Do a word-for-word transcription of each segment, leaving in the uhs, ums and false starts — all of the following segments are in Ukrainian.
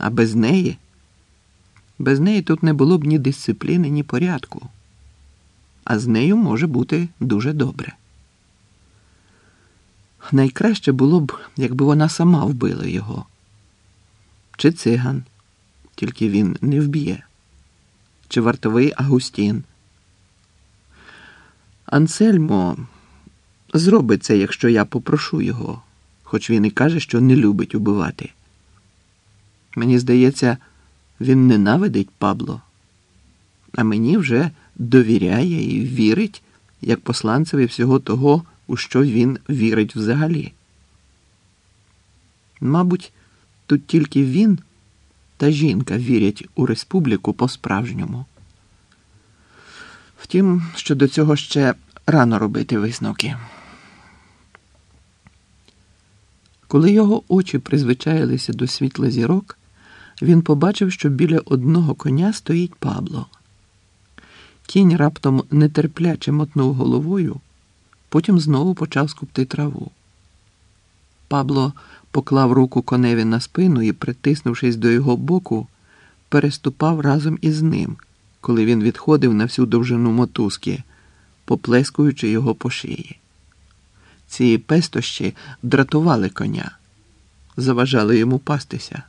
А без неї? Без неї тут не було б ні дисципліни, ні порядку. А з нею може бути дуже добре. Найкраще було б, якби вона сама вбила його. Чи циган, тільки він не вб'є. Чи вартовий Агустін. Ансельмо зробить це, якщо я попрошу його, хоч він і каже, що не любить убивати. Мені здається, він ненавидить Пабло, а мені вже довіряє і вірить, як посланцеві всього того, у що він вірить взагалі. Мабуть, тут тільки він та жінка вірять у республіку по-справжньому. Втім, що до цього ще рано робити висновки. Коли його очі призвичаїлися до світла зірок, він побачив, що біля одного коня стоїть Пабло. Кінь раптом нетерпляче мотнув головою, потім знову почав скубти траву. Пабло поклав руку коневі на спину і, притиснувшись до його боку, переступав разом із ним, коли він відходив на всю довжину мотузки, поплескуючи його по шиї. Ці пестощі дратували коня, заважали йому пастися.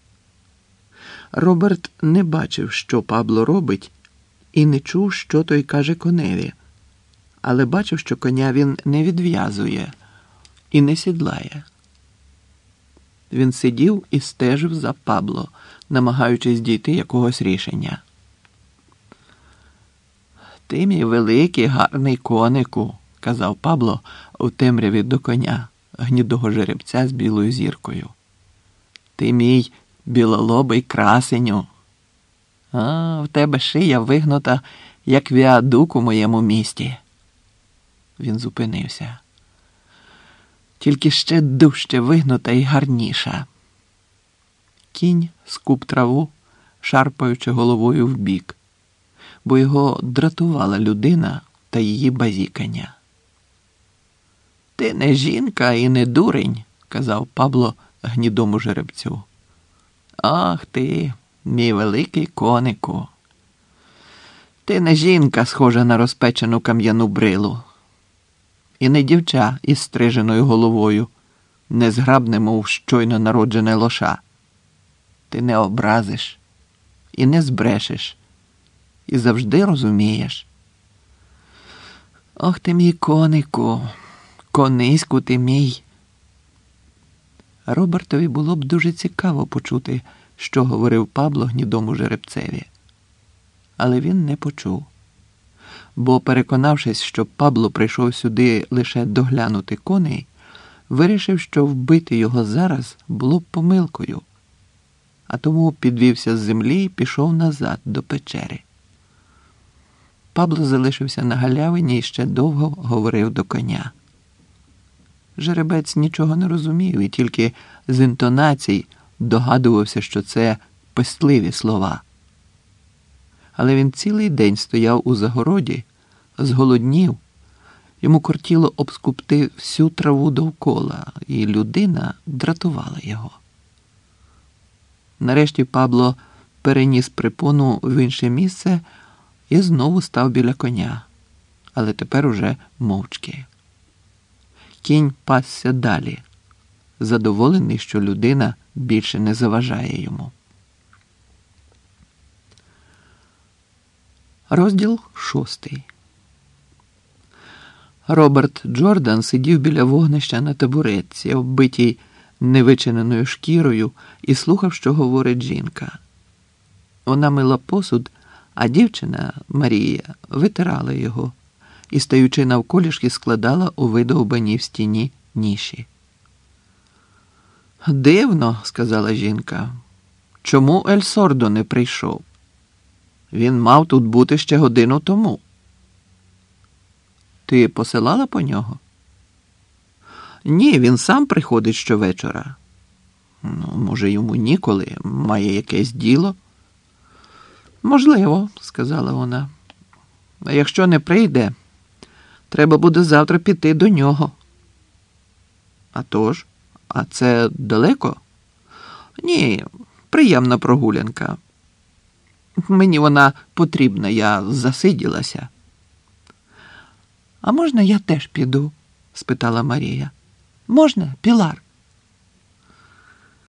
Роберт не бачив, що Пабло робить, і не чув, що той каже коневі, але бачив, що коня він не відв'язує і не сідлає. Він сидів і стежив за Пабло, намагаючись дійти якогось рішення. «Ти мій великий, гарний конику», – казав Пабло у темряві до коня, гнідого жеребця з білою зіркою. «Ти мій білолобий красеню. А, в тебе шия вигнута, як віадук у моєму місті». Він зупинився. «Тільки ще дужче вигнута і гарніша». Кінь скуб траву, шарпаючи головою вбік, бо його дратувала людина та її базікання. «Ти не жінка і не дурень», – казав Пабло гнідому жеребцю. «Ах ти, мій великий конику! Ти не жінка, схожа на розпечену кам'яну брилу, і не дівча із стриженою головою, незграбне, мов щойно народжене лоша. Ти не образиш і не збрешеш, і завжди розумієш. Ох ти мій конику, кониську ти мій!» Робертові було б дуже цікаво почути, що говорив Пабло гнідому жеребцеві. Але він не почув. Бо, переконавшись, що Пабло прийшов сюди лише доглянути коней, вирішив, що вбити його зараз було б помилкою. А тому підвівся з землі і пішов назад до печери. Пабло залишився на галявині і ще довго говорив до коня. Жеребець нічого не розумів і тільки з інтонацій догадувався, що це пестливі слова. Але він цілий день стояв у загороді, зголоднів, йому кортіло обскубти всю траву довкола, і людина дратувала його. Нарешті Пабло переніс припону в інше місце і знову став біля коня, але тепер уже мовчки. Кінь пасся далі, задоволений, що людина більше не заважає йому. Розділ шостий. Роберт Джордан сидів біля вогнища на табуретці, оббитій невичиненою шкірою, і слухав, що говорить жінка. Вона мила посуд, а дівчина, Марія, витирала його і, стаючи навколішки, складала у видовбаній в стіні ніші. «Дивно», – сказала жінка, – «чому Ель Сордо не прийшов? Він мав тут бути ще годину тому». «Ти посилала по нього?» «Ні, він сам приходить щовечора». «Ну, може, йому ніколи, має якесь діло?» «Можливо», – сказала вона. «А якщо не прийде, треба буде завтра піти до нього». «А тож? А це далеко?» «Ні, Приємна прогулянка. Мені вона потрібна, я засиділася. А можна я теж піду? Спитала Марія. Можна, Пілар?